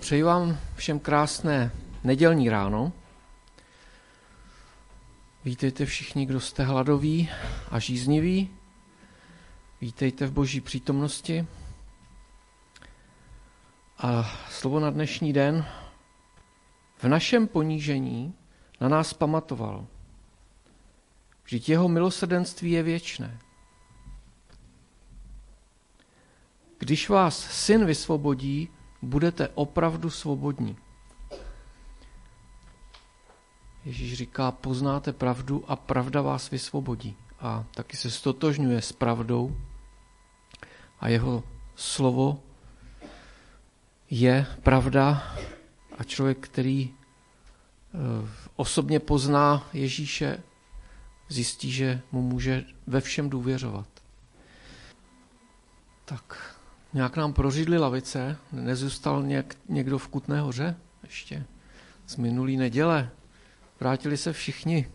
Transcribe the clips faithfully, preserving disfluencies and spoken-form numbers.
Přeji vám všem krásné nedělní ráno. Vítejte všichni, kdo jste hladoví a žízniví. Vítejte v Boží přítomnosti. A slovo na dnešní den: v našem ponížení na nás pamatoval. Vždyť jeho milosrdenství je věčné. Když vás Syn vysvobodí, budete opravdu svobodní. Ježíš říká, poznáte pravdu a pravda vás vysvobodí. A taky se stotožňuje s pravdou a jeho slovo je pravda a člověk, který osobně pozná Ježíše, zjistí, že mu může ve všem důvěřovat. Tak, nějak nám prořídly lavice, nezůstal něk, někdo v Kutné Hoře ještě z minulý neděle. Vrátili se všichni.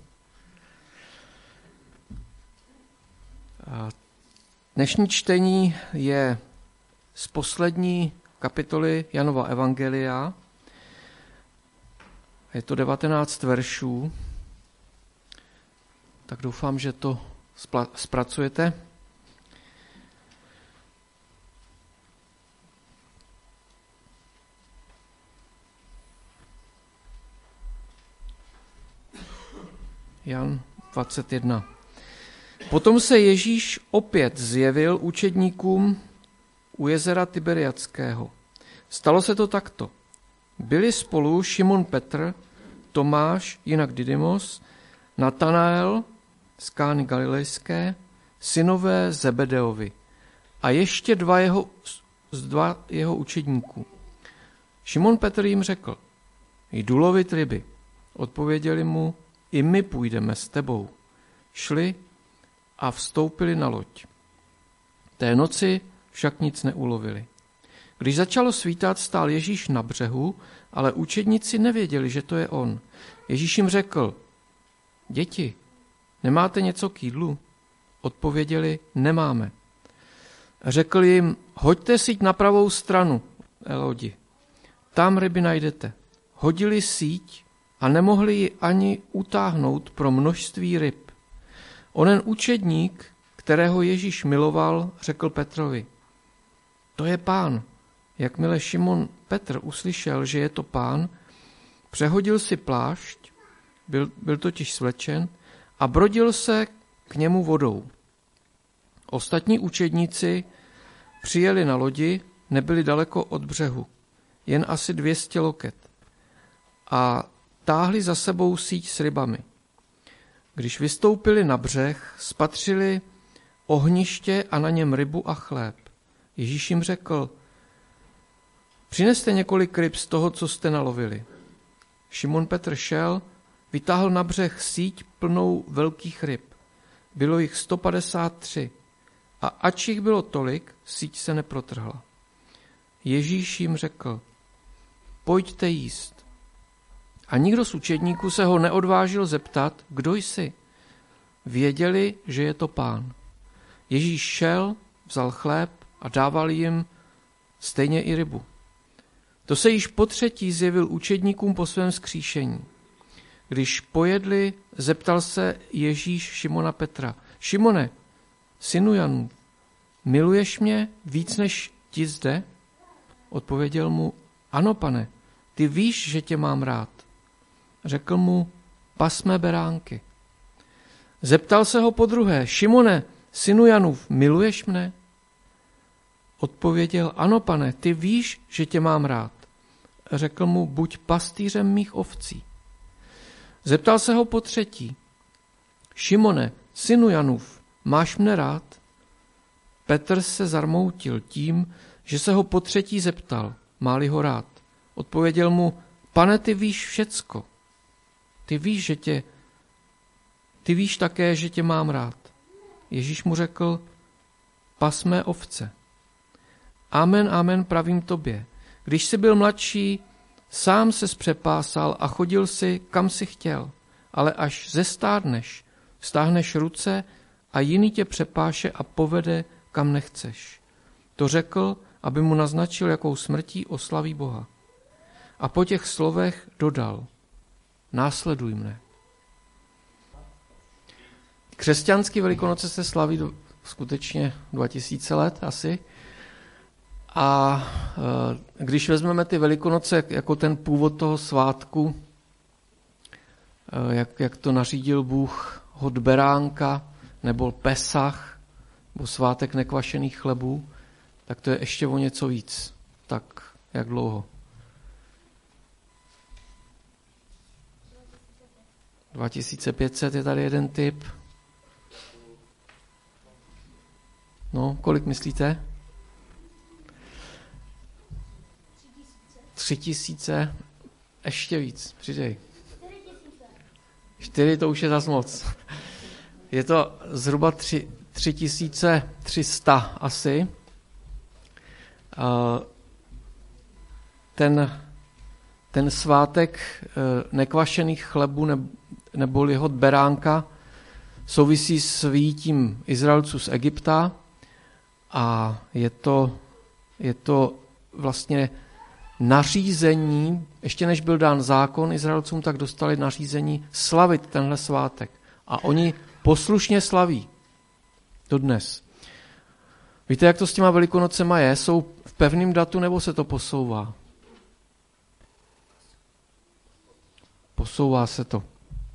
A dnešní čtení je z poslední kapitoly Janova evangelia. Je to devatenáct veršů. Tak doufám, že to spla- zpracujete. Jan dvacet jedna. Potom se Ježíš opět zjevil učedníkům u jezera Tiberiadského. Stalo se to takto. Byli spolu Šimon Petr, Tomáš, jinak Didymos, Natanael z Kány Galilejské, synové Zebedeovi a ještě dva jeho, z dva jeho učedníků. Šimon Petr jim řekl, jdu lovit ryby. Odpověděli mu, i my půjdeme s tebou. Šli a vstoupili na loď. Té noci však nic neulovili. Když začalo svítat, stál Ježíš na břehu, ale učedníci nevěděli, že to je on. Ježíš jim řekl, děti, nemáte něco k jídlu? Odpověděli, nemáme. Řekl jim, hoďte síť na pravou stranu lodi. Tam ryby najdete. Hodili síť a nemohli ji ani utáhnout pro množství ryb. Onen učedník, kterého Ježíš miloval, řekl Petrovi, to je Pán. Jakmile Šimon Petr uslyšel, že je to Pán, přehodil si plášť, byl, byl totiž svlečen, a brodil se k němu vodou. Ostatní učedníci přijeli na lodi, nebyli daleko od břehu, jen asi dvě stě loket, a táhli za sebou síť s rybami. Když vystoupili na břeh, spatřili ohniště a na něm rybu a chléb. Ježíš jim řekl, přineste několik ryb z toho, co jste nalovili. Šimon Petr šel, vytáhl na břeh síť plnou velkých ryb. Bylo jich sto padesát tři a ač jich bylo tolik, síť se neprotrhla. Ježíš jim řekl, pojďte jíst. A nikdo z učedníků se ho neodvážil zeptat, kdo jsi. Věděli, že je to Pán. Ježíš šel, vzal chléb a dával jim stejně i rybu. To se již potřetí zjevil učedníkům po svém vzkříšení. Když pojedli, zeptal se Ježíš Šimona Petra, Šimone, synu Janův, miluješ mě víc než ti zde? Odpověděl mu, ano, pane, ty víš, že tě mám rád. Řekl mu, pas mé beránky. Zeptal se ho podruhé, Šimone, synu Janův, miluješ mne? Odpověděl, ano, pane, ty víš, že tě mám rád. Řekl mu, buď pastýřem mých ovcí. Zeptal se ho potřetí, Šimone, synu Janův, máš mne rád? Petr se zarmoutil tím, že se ho potřetí zeptal, má-li ho rád. Odpověděl mu, pane, ty víš všecko. Ty víš, že tě, ty víš také, že tě mám rád. Ježíš mu řekl, pas mé ovce. Amen, amen, pravím tobě. Když jsi byl mladší, sám se zpřepásal a chodil si, kam si chtěl. Ale až zestárneš, stáhneš ruce a jiný tě přepáše a povede, kam nechceš. To řekl, aby mu naznačil, jakou smrtí oslaví Boha. A po těch slovech dodal: následuj mne. Křesťanský Velikonoce se slaví do, skutečně dva tisíce let asi. A e, když vezmeme ty Velikonoce jako ten původ toho svátku, e, jak, jak to nařídil Bůh, hod beránka, nebo Pesach, nebo svátek nekvašených chlebů, tak to je ještě o něco víc. Tak jak dlouho? dva tisíce pět set je tady jeden typ. No, kolik myslíte? Tři tisíce, ještě víc, přidej. Čtyři, to už je zas moc. Je to zhruba tři, tři tisíce tři sta asi. Ten, ten svátek nekvašených chlebů neboli hod beránka souvisí s vyjítím Izraelců z Egypta a je to, je to vlastně nařízení, ještě než byl dán zákon Izraelcům, tak dostali nařízení slavit tenhle svátek. A oni poslušně slaví dodnes. Víte, jak to s těma Velikonocema je? Jsou v pevném datu nebo se to posouvá? Posouvá se to.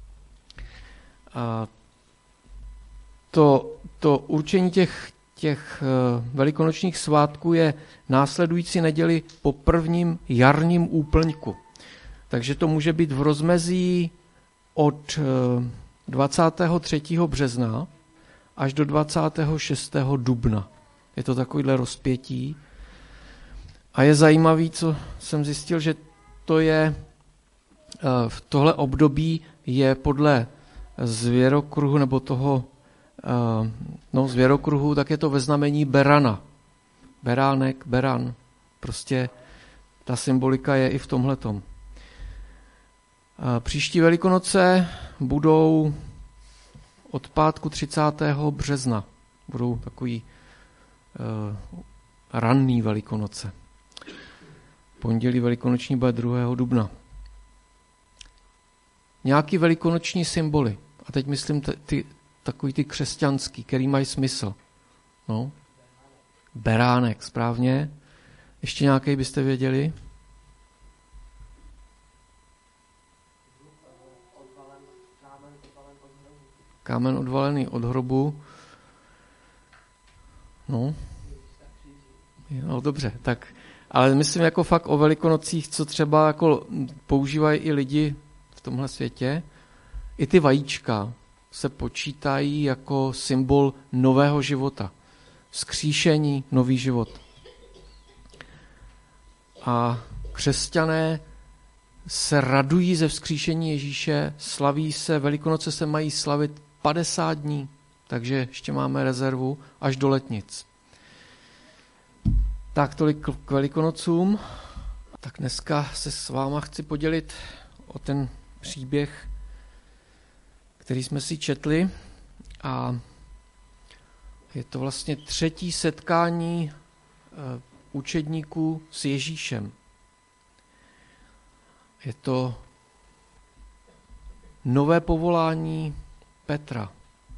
A to, to určení těch, těch velikonočních svátků je následující neděli po prvním jarním úplňku. Takže to může být v rozmezí od dvacátého třetího března až do dvacátého šestého dubna. Je to takovýhle rozpětí. A je zajímavý, co jsem zjistil, že to je v tohle období je podle zvěrokruhu nebo toho no, zvěrokruhu, tak je to ve znamení berana. Beránek, beran. Prostě ta symbolika je i v tomhletom. Příští Velikonoce budou od pátku třicátého března. Budou takový uh, ranný Velikonoce. Pondělí velikonoční bude druhého dubna. Nějaký velikonoční symboly. A teď myslím t- ty, takový ty křesťanský, který mají smysl. No. Beránek, správně. Ještě nějaký byste věděli? Kámen odvalený od hrobu. No. No dobře, tak. Ale myslím jako fakt o Velikonocích, co třeba jako používají i lidi v tomhle světě. I ty vajíčka se počítají jako symbol nového života. Vzkříšení, nový život. A křesťané se radují ze vzkříšení Ježíše, slaví se, Velikonoce se mají slavit padesát dní, takže ještě máme rezervu až do letnic. Tak tolik k Velikonocům. Tak dneska se s váma chci podělit o ten příběh, který jsme si četli, a je to vlastně třetí setkání učedníků s Ježíšem. Je to nové povolání Petra.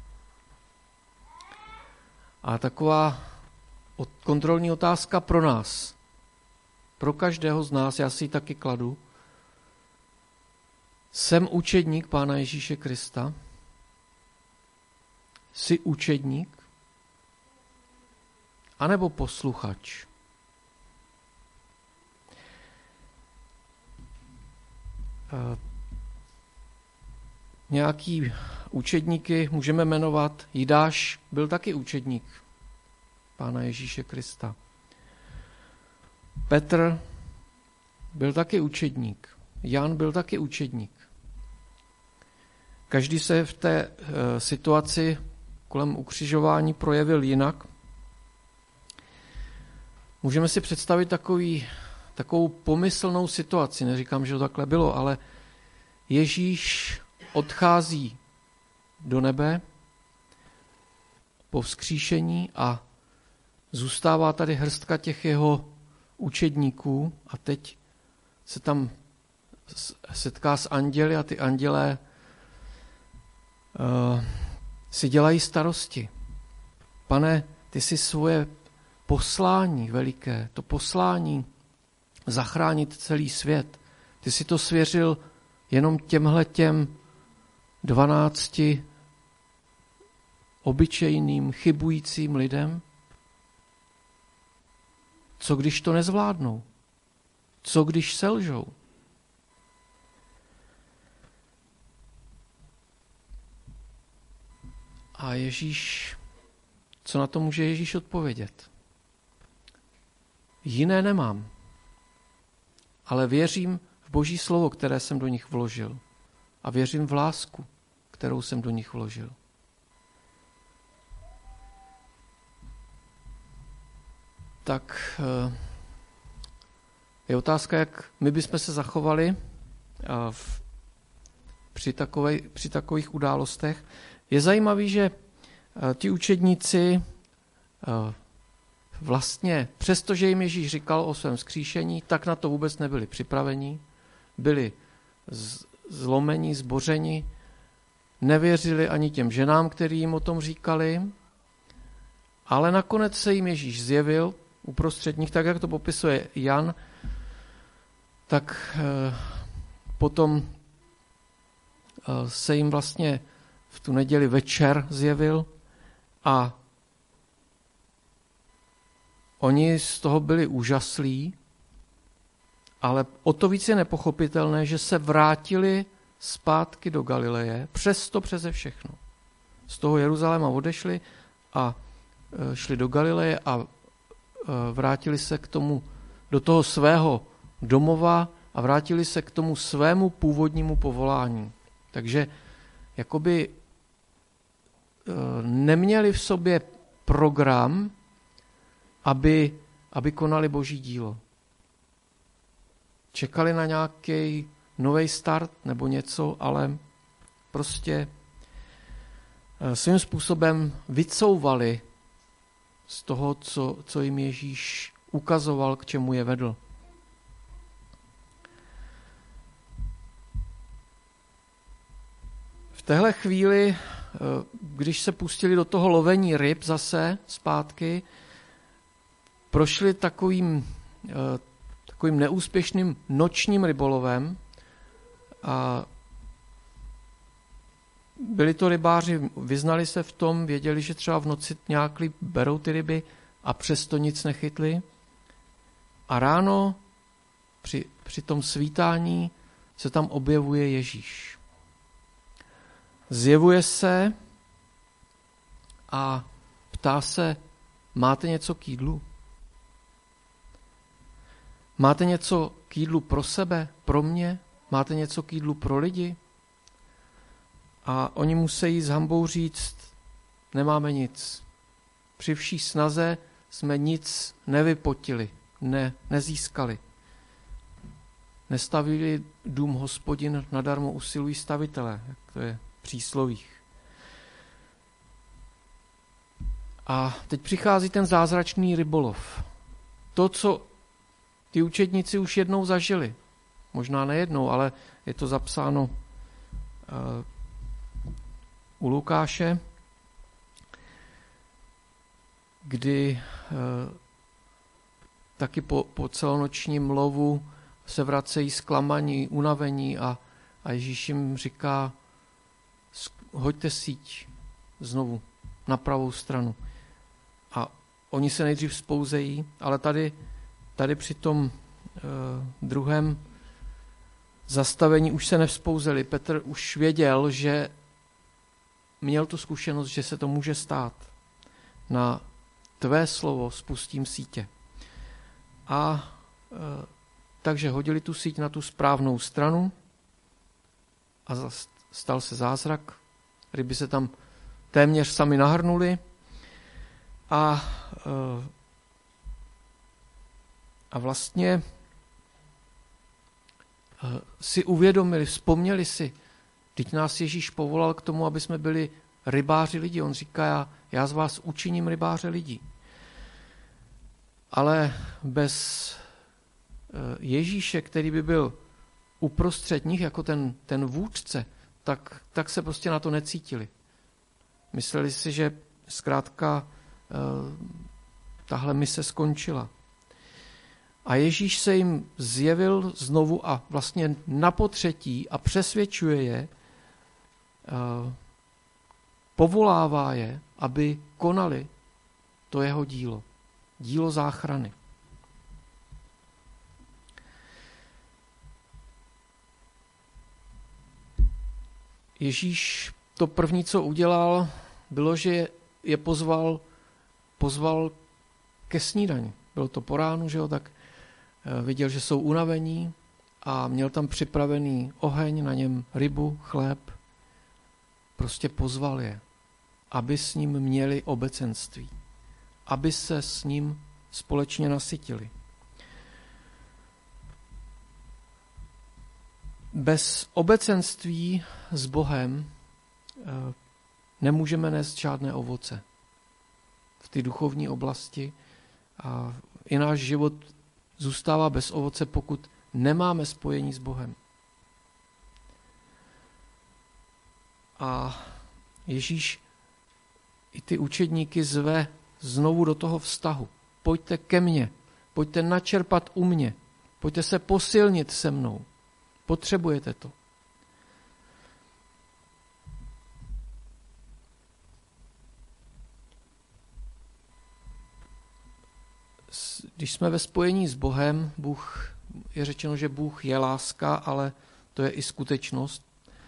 A taková kontrolní otázka pro nás, pro každého z nás, já si ji taky kladu. Jsem učedník Pána Ježíše Krista? Jsi učedník? A nebo posluchač? Nějaký učedníky můžeme jmenovat. Jidáš byl taky učedník Pána Ježíše Krista. Petr byl taky učedník. Jan byl taky učedník. Každý se v té e, situaci kolem ukřižování projevil jinak. Můžeme si představit takový, takovou pomyslnou situaci, neříkám, že to takhle bylo, ale Ježíš odchází do nebe po vzkříšení a zůstává tady hrstka těch jeho učedníků a teď se tam setká s anděli a ty andělé uh, si dělají starosti. Pane, ty si svoje poslání veliké, to poslání zachránit celý svět, ty si to svěřil jenom těmhle těm dvanácti obyčejným, chybujícím lidem? Co když to nezvládnou? Co když selžou? A Ježíš, co na to může Ježíš odpovědět? Jiné nemám, ale věřím v Boží slovo, které jsem do nich vložil. A věřím v lásku, kterou jsem do nich vložil. Tak je otázka, jak my bychom se zachovali v, při, takové, při takových událostech. Je zajímavý, že ti učedníci vlastně, přestože jim Ježíš říkal o svém vzkříšení, tak na to vůbec nebyli připraveni, byli zlomení, zbořeni, nevěřili ani těm ženám, který jim o tom říkali, ale nakonec se jim Ježíš zjevil uprostřed nich, tak jak to popisuje Jan, tak eh, potom eh, se jim vlastně v tu neděli večer zjevil a oni z toho byli úžaslí, ale o to víc je nepochopitelné, že se vrátili zpátky do Galileje, přesto přeze všechno. Z toho Jeruzaléma odešli a e, šli do Galileje a e, vrátili se k tomu, do toho svého domova a vrátili se k tomu svému původnímu povolání. Takže jakoby e, neměli v sobě program, aby, aby konali Boží dílo. Čekali na nějaký nový start nebo něco, ale prostě svým způsobem vycouvali z toho, co, co jim Ježíš ukazoval, k čemu je vedl. V téhle chvíli, když se pustili do toho lovení ryb zase zpátky, prošli takovým, takovým neúspěšným nočním rybolovem a byli to rybáři, vyznali se v tom, věděli, že třeba v noci nějak berou ty ryby a přesto nic nechytli. A ráno při, při tom svítání se tam objevuje Ježíš. Zjevuje se a ptá se, máte něco k jídlu? Máte něco k jídlu pro sebe, pro mě? Máte něco k jídlu pro lidi? A oni musí s hanbou říct, nemáme nic. Při vší snaze jsme nic nevypotili, ne, nezískali. Nestavili dům Hospodin, nadarmo usilují stavitelé, jak to je v příslovích. A teď přichází ten zázračný rybolov. To, co ty učedníci už jednou zažili. Možná nejednou, ale je to zapsáno uh, u Lukáše, kdy uh, taky po, po celonočním lovu se vracejí zklamaní, unavení a, a Ježíš jim říká, hoďte síť znovu na pravou stranu. A oni se nejdřív vzpouzejí, ale tady, tady při tom uh, druhém zastavení už se nevzpouzeli. Petr už věděl, že měl tu zkušenost, že se to může stát. Na tvé slovo spustím sítě. A e, takže hodili tu síť na tu správnou stranu a stal se zázrak. Ryby se tam téměř sami nahrnuly a, e, a vlastně si uvědomili, vzpomněli si, teď nás Ježíš povolal k tomu, aby jsme byli rybáři lidí. On říká, já, já z vás učiním rybáře lidí. Ale bez Ježíše, který by byl uprostřed nich, jako ten, ten vůdce, tak, tak se prostě na to necítili. Mysleli si, že zkrátka tahle mise skončila. A Ježíš se jim zjevil znovu a vlastně napotřetí a přesvědčuje je, povolává je, aby konali to jeho dílo. Dílo záchrany. Ježíš to první, co udělal, bylo, že je pozval, pozval ke snídani. Bylo to po ránu, že jo, tak viděl, že jsou unavení a měl tam připravený oheň, na něm rybu, chléb. Prostě pozval je, aby s ním měli obecenství, aby se s ním společně nasytili. Bez obecenství s Bohem nemůžeme nést žádné ovoce v té duchovní oblasti a i náš život zůstává bez ovoce, pokud nemáme spojení s Bohem. A Ježíš i ty učedníky zve znovu do toho vztahu. Pojďte ke mně, pojďte načerpat u mě, pojďte se posilnit se mnou. Potřebujete to. Když jsme ve spojení s Bohem, Bůh, je řečeno, že Bůh je láska, ale to je i skutečnost.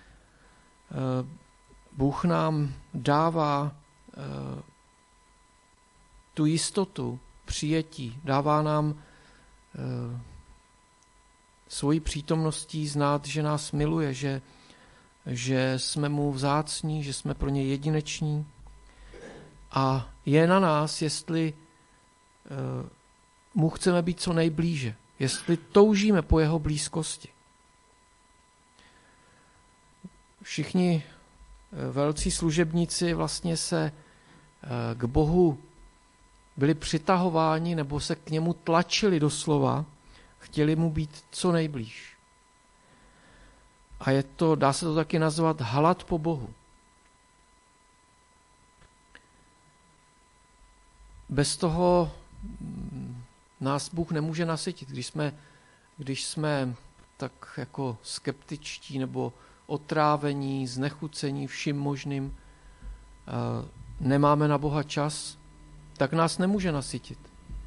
Bůh nám dává tu jistotu přijetí, dává nám svojí přítomností znát, že nás miluje, že, že jsme mu vzácní, že jsme pro něj jedineční. A je na nás, jestli mu chceme být co nejblíže, jestli toužíme po jeho blízkosti. Všichni velcí služebníci vlastně se k Bohu byli přitahováni nebo se k němu tlačili doslova, chtěli mu být co nejblíž. A je to, dá se to taky nazvat hlad po Bohu. Bez toho nás Bůh nemůže nasytit. Když jsme, když jsme tak jako skeptičtí nebo otrávení, znechucení vším možným, nemáme na Boha čas, tak nás nemůže nasytit.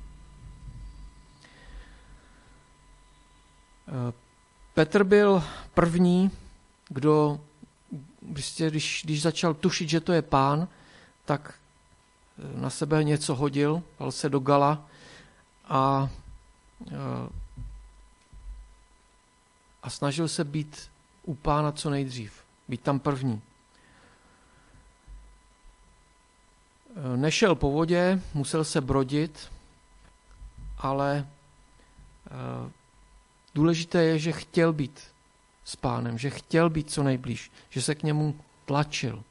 Petr byl první, kdo, když, když začal tušit, že to je Pán, tak na sebe něco hodil, dal se do gala a, a snažil se být u Pána co nejdřív, být tam první. Nešel po vodě, musel se brodit, ale důležité je, že chtěl být s Pánem, že chtěl být co nejblíž, že se k němu tlačil.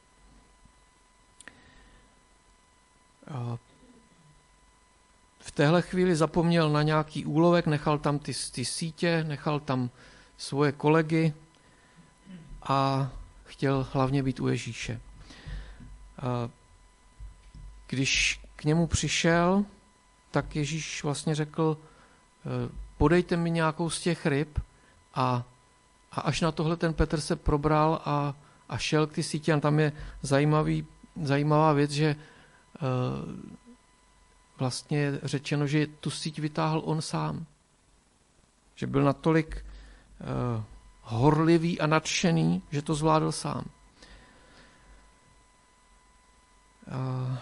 V téhle chvíli zapomněl na nějaký úlovek, nechal tam ty, ty sítě, nechal tam svoje kolegy a chtěl hlavně být u Ježíše. Když k němu přišel, tak Ježíš vlastně řekl, podejte mi nějakou z těch ryb a, a až na tohle ten Petr se probral a, a šel k ty sítě. A tam je zajímavý, zajímavá věc, že uh, vlastně je řečeno, že tu síť vytáhl on sám. Že byl natolik uh, horlivý a nadšený, že to zvládl sám. Uh,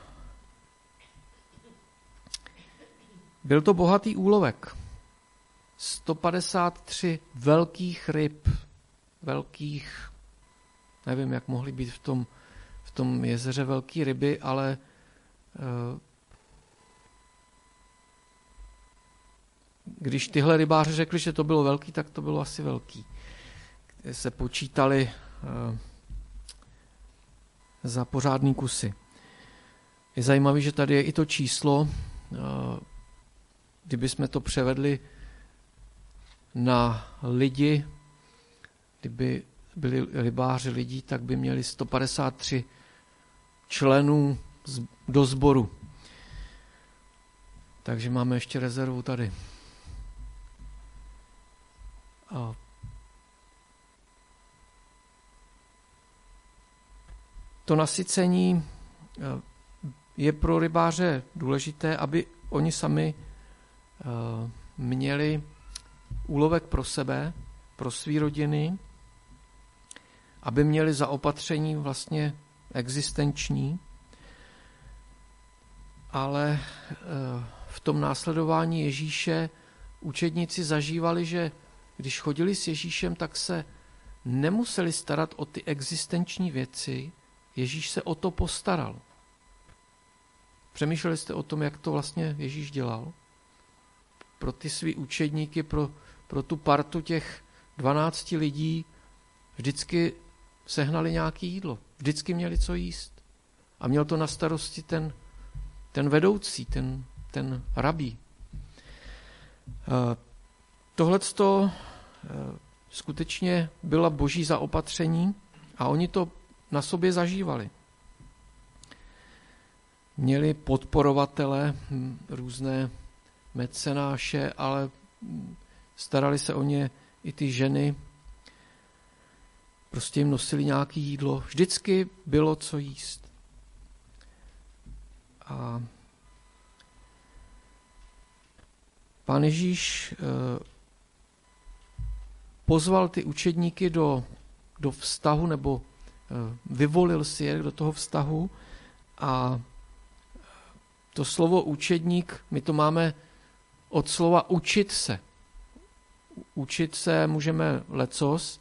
byl to bohatý úlovek. sto padesát tři velkých ryb, velkých, nevím, jak mohly být v tom, v tom jezeře velké ryby, ale uh, když tyhle rybáři řekli, že to bylo velký, tak to bylo asi velký. Se počítali uh, za pořádný kusy. Je zajímavé, že tady je i to číslo, uh, kdyby jsme to převedli na lidi kdyby byli rybáři lidí, tak by měli sto padesát tři členů do sboru. Takže máme ještě rezervu tady. A to nasycení je pro rybáře důležité, aby oni sami měli úlovek pro sebe, pro své rodiny, aby měli zaopatření vlastně existenční, ale v tom následování Ježíše učedníci zažívali, že když chodili s Ježíšem, tak se nemuseli starat o ty existenční věci, Ježíš se o to postaral. Přemýšleli jste o tom, jak to vlastně Ježíš dělal? Pro ty svý učedníky, pro, pro tu partu těch dvanácti lidí vždycky sehnali nějaké jídlo. Vždycky měli co jíst. A měl to na starosti ten, ten vedoucí, ten, ten rabí. Tohleto skutečně byla boží zaopatření a oni to na sobě zažívali. Měli podporovatele, různé mecenáše, ale starali se o ně i ty ženy. Prostě jim nosili nějaké jídlo. Vždycky bylo co jíst. A Pán Ježíš pozval ty učedníky do, do vztahu, nebo vyvolil si je do toho vztahu a to slovo učedník, my to máme od slova učit se. Učit se můžeme lecos,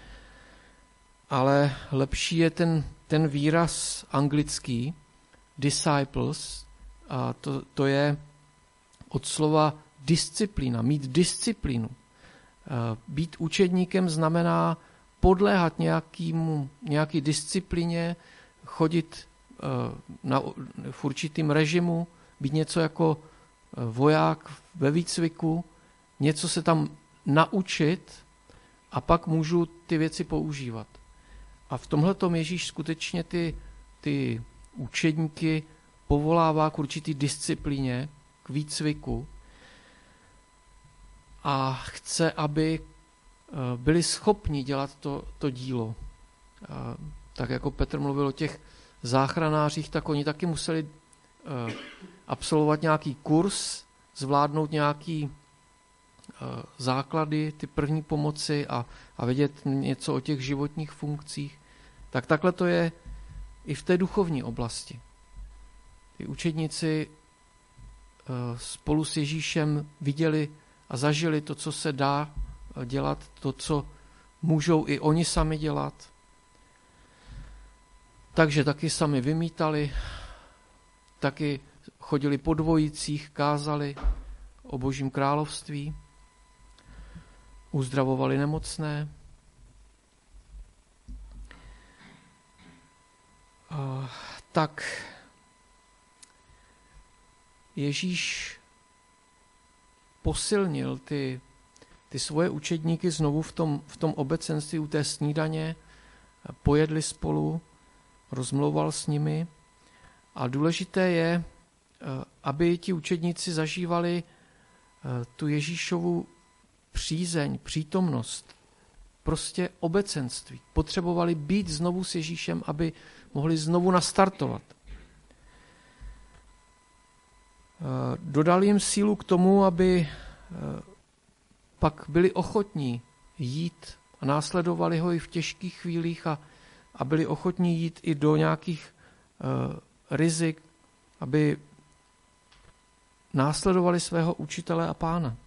ale lepší je ten, ten výraz anglický, disciples, a to, to je od slova disciplína, mít disciplínu. Být učedníkem znamená podléhat nějakému, nějaký disciplíně, chodit na, v určitým režimu, být něco jako voják ve výcviku, něco se tam naučit a pak můžu ty věci používat. A v tomhletom Ježíš skutečně ty, ty učedníky povolává k určitý disciplíně, k výcviku a chce, aby byli schopni dělat to, to dílo. A tak jako Petr mluvil o těch záchranářích, tak oni taky museli absolvovat nějaký kurz, zvládnout nějaký základy, ty první pomoci a, a vědět něco o těch životních funkcích. Tak takhle to je i v té duchovní oblasti. Ty učedníci spolu s Ježíšem viděli a zažili to, co se dá dělat, to, co můžou i oni sami dělat. Takže taky sami vymítali, taky chodili po dvojicích, kázali o Božím království, uzdravovali nemocné. A tak Ježíš posilnil ty, ty svoje učedníky znovu v tom, v tom obecenství u té snídaně, pojedli spolu, rozmlouval s nimi a důležité je, aby ti učedníci zažívali tu Ježíšovu přízeň, přítomnost, prostě obecenství. Potřebovali být znovu s Ježíšem, aby mohli znovu nastartovat. Dodal jim sílu k tomu, aby pak byli ochotní jít a následovali ho i v těžkých chvílích a, a byli ochotní jít i do nějakých uh, rizik, aby následovali svého učitele a pána.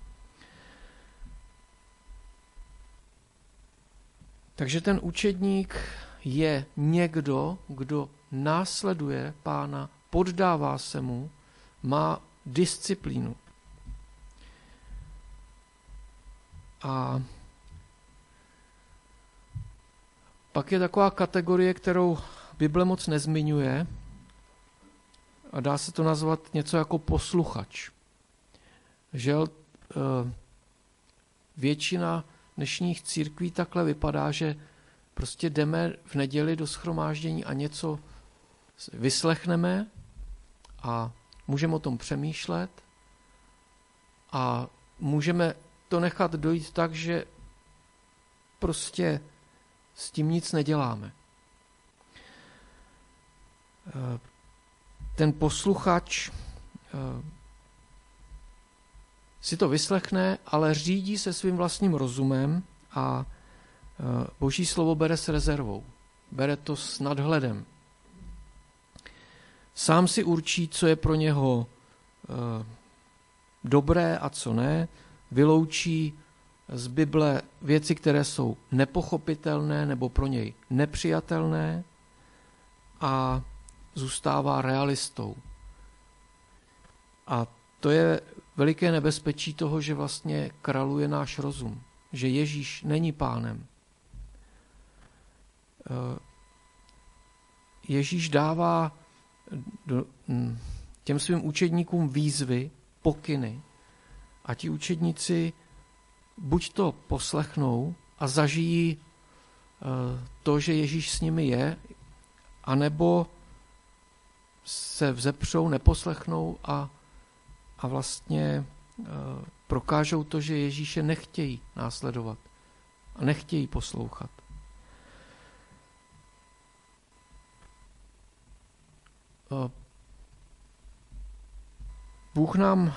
Takže ten učedník je někdo, kdo následuje pána, poddává se mu, má disciplínu. A pak je taková kategorie, kterou Bible moc nezmiňuje a dá se to nazvat něco jako posluchač. Žel, většina dnešních církví takhle vypadá, že prostě jdeme v neděli do shromáždění a něco vyslechneme a můžeme o tom přemýšlet a můžeme to nechat dojít tak, že prostě s tím nic neděláme. Ten posluchač si to vyslechne, ale řídí se svým vlastním rozumem a Boží slovo bere s rezervou. Bere to s nadhledem. Sám si určí, co je pro něho dobré a co ne. Vyloučí z Bible věci, které jsou nepochopitelné nebo pro něj nepřijatelné a zůstává realistou. A to je veliké nebezpečí toho, že vlastně kraluje náš rozum, že Ježíš není pánem. Ježíš dává těm svým učedníkům výzvy, pokyny a ti učedníci buď to poslechnou a zažijí to, že Ježíš s nimi je, anebo se vzepřou, neposlechnou a, a vlastně prokážou to, že Ježíše nechtějí následovat a nechtějí poslouchat. Bůh nám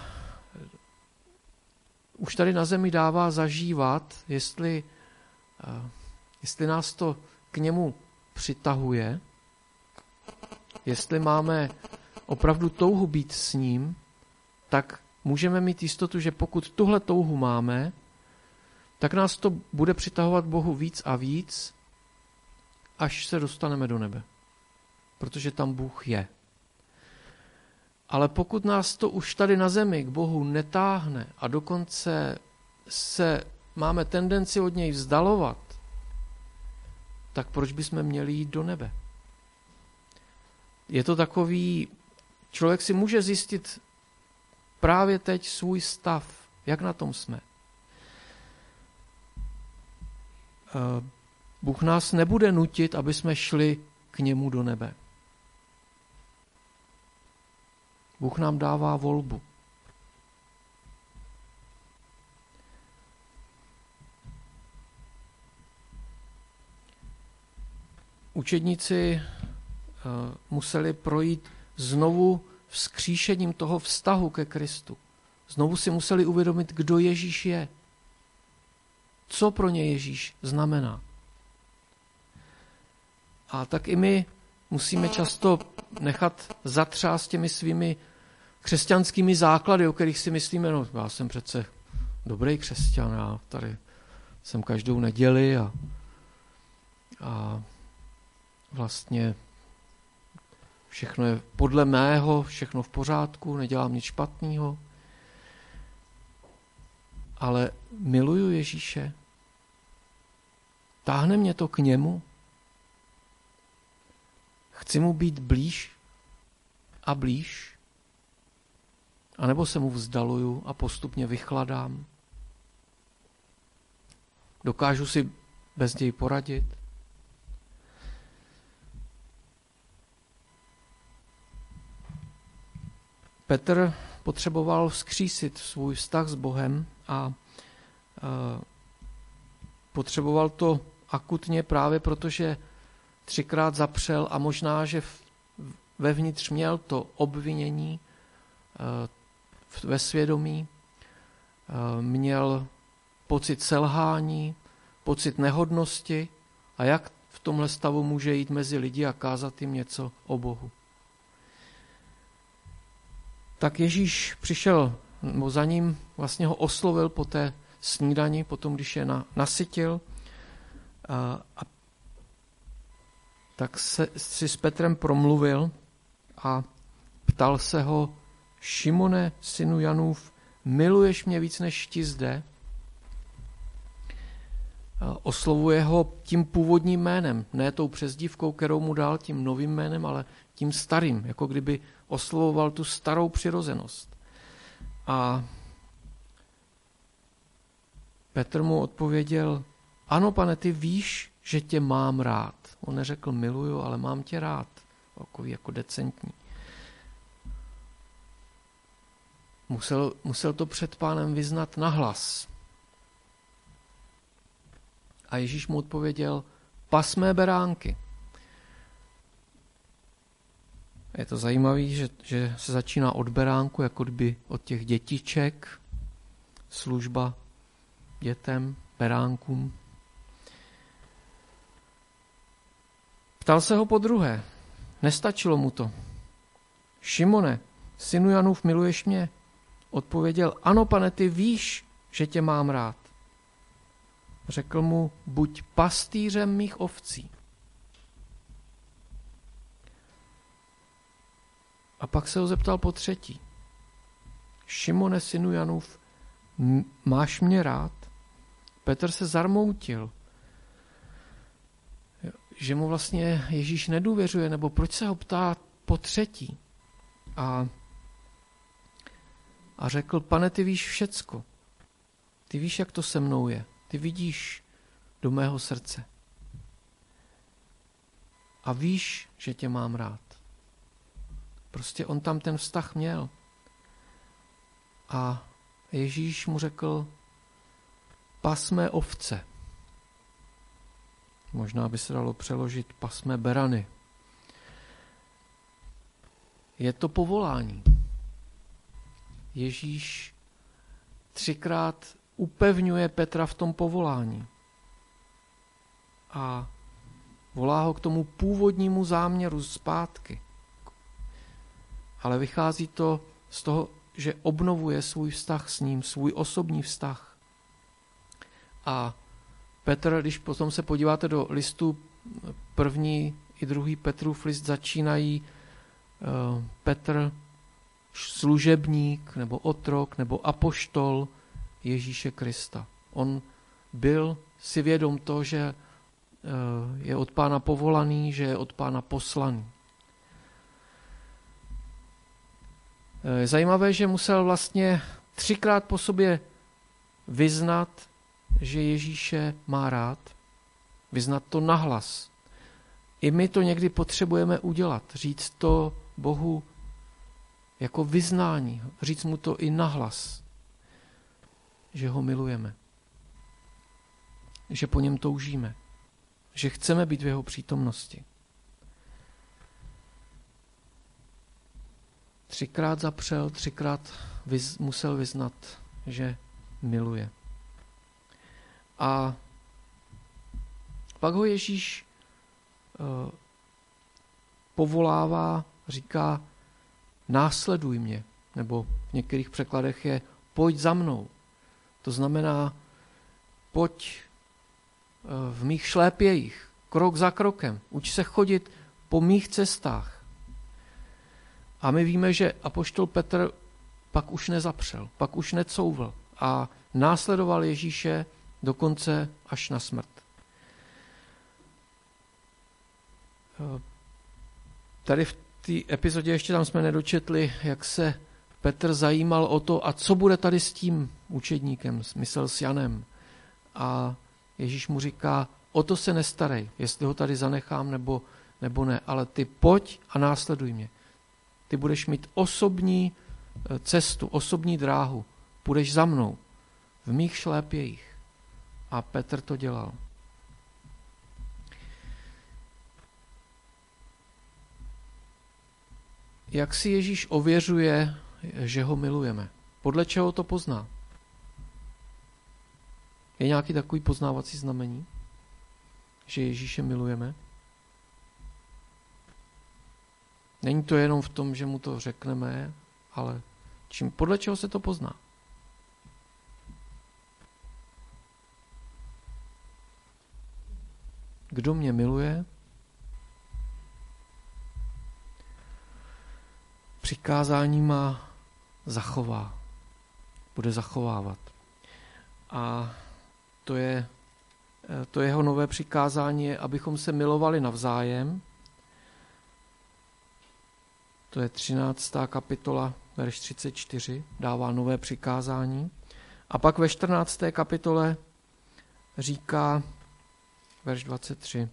už tady na zemi dává zažívat, jestli, jestli nás to k němu přitahuje, jestli máme opravdu touhu být s ním, tak můžeme mít jistotu, že pokud tuhle touhu máme, tak nás to bude přitahovat Bohu víc a víc, až se dostaneme do nebe. Protože tam Bůh je. Ale pokud nás to už tady na zemi k Bohu netáhne a dokonce se máme tendenci od něj vzdalovat, tak proč bychom měli jít do nebe? Je to takový, člověk si může zjistit právě teď svůj stav, jak na tom jsme. Bůh nás nebude nutit, aby jsme šli k němu do nebe. Bůh nám dává volbu. Učedníci uh, museli projít znovu vzkříšením toho vztahu ke Kristu. Znovu si museli uvědomit, kdo Ježíš je. Co pro ně Ježíš znamená. A tak i my musíme často nechat zatřást těmi svými křesťanskými základy, o kterých si myslíme, no já jsem přece dobrý křesťan, já tady jsem každou neděli a, a vlastně všechno je podle mého, všechno v pořádku, nedělám nic špatného. Ale miluju Ježíše. Táhne mě to k němu. Chci mu být blíž a blíž. A nebo se mu vzdaluju a postupně vychladám. Dokážu si bez něj poradit. Petr potřeboval vzkřísit svůj vztah s Bohem a e, potřeboval to akutně právě protože třikrát zapřel a možná, že v, vevnitř měl to obvinění e, ve svědomí, e, měl pocit selhání, pocit nehodnosti a jak v tomhle stavu může jít mezi lidi a kázat jim něco o Bohu. Tak Ježíš přišel, nebo za ním vlastně ho oslovil po té snídani, potom když je na, nasytil a, a tak se, si s Petrem promluvil a ptal se ho: Šimone, synu Janův, miluješ mě víc než ti zde? A oslovuje ho tím původním jménem, ne tou přezdívkou, kterou mu dal, tím novým jménem, ale tím starým, jako kdyby oslovoval tu starou přirozenost. A Petr mu odpověděl, ano, pane, ty víš, že tě mám rád. On neřekl miluju, ale mám tě rád. Takový jako decentní. Musel, musel to před pánem vyznat nahlas. A Ježíš mu odpověděl, pas mé beránky. Je to zajímavé, že, že se začíná od beránku, jako kdyby od těch dětiček, služba dětem, beránkům. Ptal se ho podruhé, nestačilo mu to. Šimone, synu Janův, miluješ mě? Odpověděl, ano, pane, ty víš, že tě mám rád. Řekl mu, buď pastýřem mých ovcí. A pak se ho zeptal po třetí. Šimone, synu Janův, máš mě rád? Petr se zarmoutil, že mu vlastně Ježíš nedůvěřuje, nebo proč se ho ptá po třetí. A, a řekl, pane, ty víš všecko. Ty víš, jak to se mnou je. Ty vidíš do mého srdce. A víš, že tě mám rád. Prostě on tam ten vztah měl. A Ježíš mu řekl, pas mé ovce. Možná by se dalo přeložit pas mé berany. Je to povolání. Ježíš třikrát upevňuje Petra v tom povolání. A volá ho k tomu původnímu záměru zpátky. Ale vychází to z toho, že obnovuje svůj vztah s ním, svůj osobní vztah. A Petr, když potom se podíváte do listu, první i druhý Petrův list začínají uh, Petr, služebník, nebo otrok, nebo apoštol Ježíše Krista. On byl si vědom toho, že uh, je od Pána povolaný, že je od Pána poslaný. Je zajímavé, že musel vlastně třikrát po sobě vyznat, že Ježíše má rád. Vyznat to nahlas. I my to někdy potřebujeme udělat. Říct to Bohu jako vyznání. Říct mu to i nahlas. Že ho milujeme. Že po něm toužíme. Že chceme být v jeho přítomnosti. Třikrát zapřel, třikrát vyz, musel vyznat, že miluje. A pak ho Ježíš uh, povolává, říká, následuj mě, nebo v některých překladech je pojď za mnou. To znamená, pojď uh, v mých šlépějích, krok za krokem, uč se chodit po mých cestách. A my víme, že apoštol Petr pak už nezapřel, pak už necouvl a následoval Ježíše dokonce až na smrt. Tady v té epizodě ještě tam jsme nedočetli, jak se Petr zajímal o to, a co bude tady s tím učedníkem, myslel s Janem. A Ježíš mu říká, o to se nestarej, jestli ho tady zanechám nebo, nebo ne, ale ty pojď a následuj mě. Ty budeš mít osobní cestu, osobní dráhu. Půjdeš za mnou v mých šlépějích. A Petr to dělal. Jak si Ježíš ověřuje, že ho milujeme? Podle čeho to pozná? Je nějaký takový poznávací znamení, že Ježíše milujeme? Není to jenom v tom, že mu to řekneme, ale čím, podle čeho se to pozná? Kdo mě miluje, přikázání má zachová, bude zachovávat. A to je to jeho nové přikázání, je, abychom se milovali navzájem. To je třináctá kapitola, verš třicet čtyři, dává nové přikázání. A pak ve čtrnácté kapitole říká verš dvacet tři.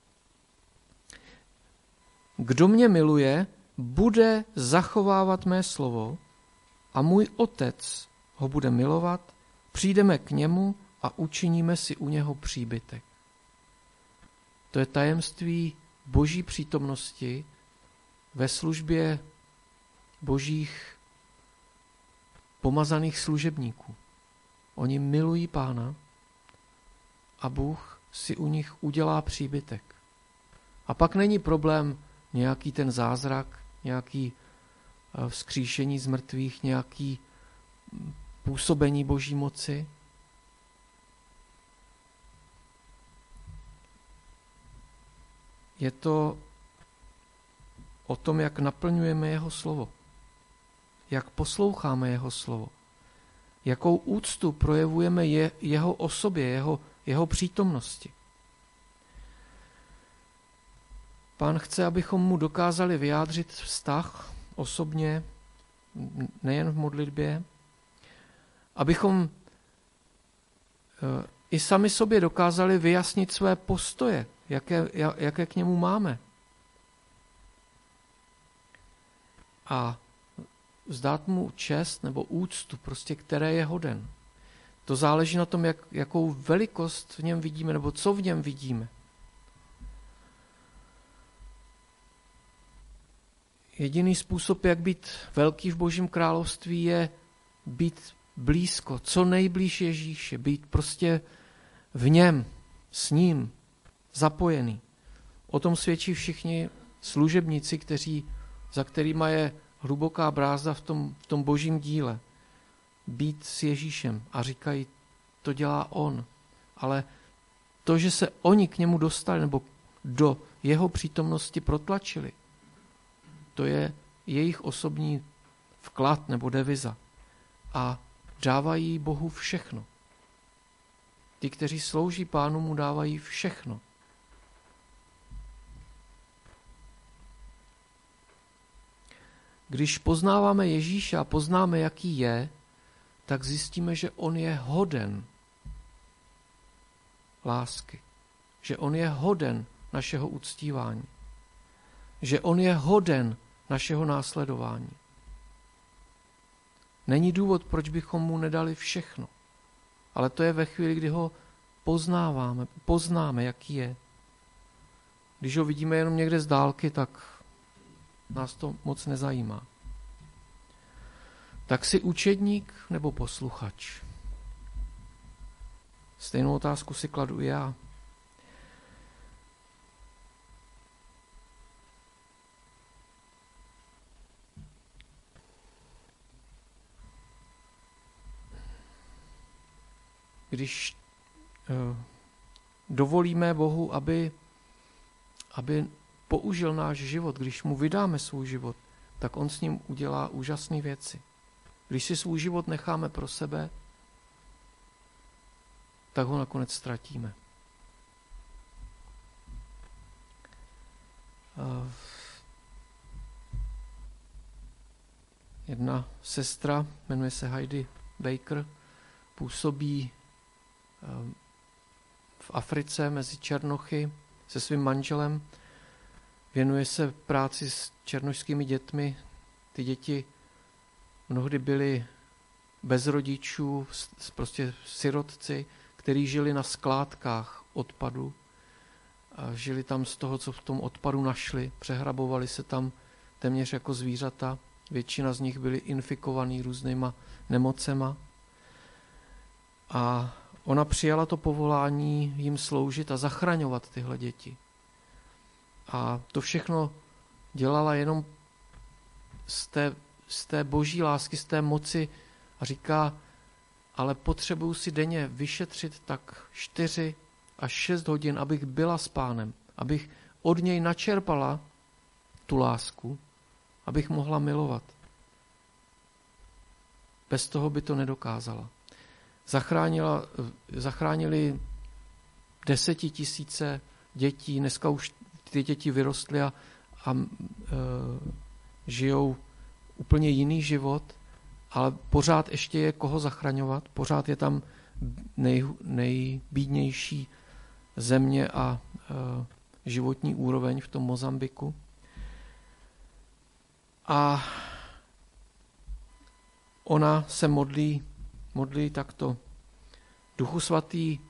Kdo mě miluje, bude zachovávat mé slovo a můj otec ho bude milovat, přijdeme k němu a učiníme si u něho příbytek. To je tajemství Boží přítomnosti ve službě Božích pomazaných služebníků. Oni milují Pána a Bůh si u nich udělá příbytek. A pak není problém nějaký ten zázrak, nějaký vzkříšení z mrtvých, nějaký působení Boží moci. Je to o tom, jak naplňujeme jeho slovo, jak posloucháme jeho slovo, jakou úctu projevujeme je, jeho osobě, jeho, jeho přítomnosti. Pán chce, abychom mu dokázali vyjádřit vztah osobně, nejen v modlitbě, abychom i sami sobě dokázali vyjasnit své postoje, jaké, jaké k němu máme. A vzdát mu čest nebo úctu, prostě které je hoden. To záleží na tom, jak, jakou velikost v něm vidíme, nebo co v něm vidíme. Jediný způsob, jak být velký v Božím království, je být blízko, co nejblíž Ježíše, být prostě v něm, s ním, zapojený. O tom svědčí všichni služebníci, kteří, za kterýma je hluboká brázda v tom, v tom Božím díle. Být s Ježíšem a říkají, to dělá on. Ale to, že se oni k němu dostali nebo do jeho přítomnosti protlačili, to je jejich osobní vklad nebo deviza. A dávají Bohu všechno. Ti, kteří slouží Pánu, mu dávají všechno. Když poznáváme Ježíše a poznáme, jaký je, tak zjistíme, že on je hoden lásky. Že on je hoden našeho uctívání. Že on je hoden našeho následování. Není důvod, proč bychom mu nedali všechno. Ale to je ve chvíli, kdy ho poznáváme, poznáme, jaký je. Když ho vidíme jenom někde z dálky, tak nás to moc nezajímá. Tak si učedník nebo posluchač? Stejnou otázku si kladu i já. Když uh, dovolíme Bohu, aby, aby použil náš život, když mu vydáme svůj život, tak on s ním udělá úžasné věci. Když si svůj život necháme pro sebe, tak ho nakonec ztratíme. Uh, jedna sestra, jmenuje se Heidi Baker, působí v Africe mezi Černochy se svým manželem. Věnuje se práci s černošskými dětmi. Ty děti mnohdy byly bez rodičů, prostě sirotci, kteří žili na skládkách odpadu. A žili tam z toho, co v tom odpadu našli. Přehrabovali se tam téměř jako zvířata. Většina z nich byli infikovaní různýma nemocema. A ona přijala to povolání jim sloužit a zachraňovat tyhle děti. A to všechno dělala jenom z té, z té boží lásky, z té moci a říká, ale potřebuju si denně vyšetřit tak čtyři až šest hodin, abych byla s Pánem, abych od něj načerpala tu lásku, abych mohla milovat. Bez toho by to nedokázala. Zachránila, zachránili desetitisíce dětí, dneska už ty děti vyrostly a, a e, žijou úplně jiný život ale pořád ještě je koho zachraňovat, pořád je tam nej, nejbídnější země a e, životní úroveň v tom Mozambiku. A ona se modlí, modlí takto. Duchu svatý,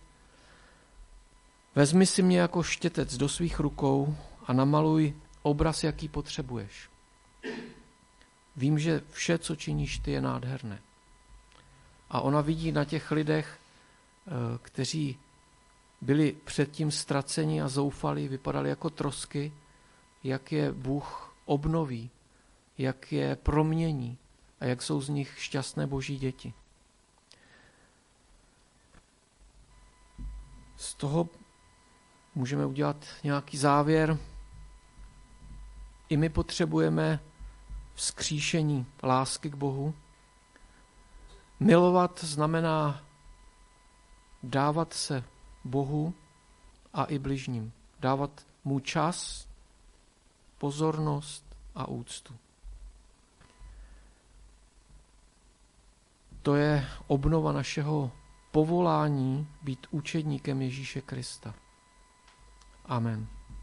vezmi si mě jako štětec do svých rukou a namaluj obraz, jaký potřebuješ. Vím, že vše, co činíš ty, je nádherné. A ona vidí na těch lidech, kteří byli předtím ztraceni a zoufalí, vypadali jako trosky, jak je Bůh obnoví, jak je promění a jak jsou z nich šťastné boží děti. Z toho můžeme udělat nějaký závěr. I my potřebujeme vzkříšení lásky k Bohu. Milovat znamená dávat se Bohu a i bližním. Dávat mu čas, pozornost a úctu. To je obnova našeho povolání být učedníkem Ježíše Krista. Amen.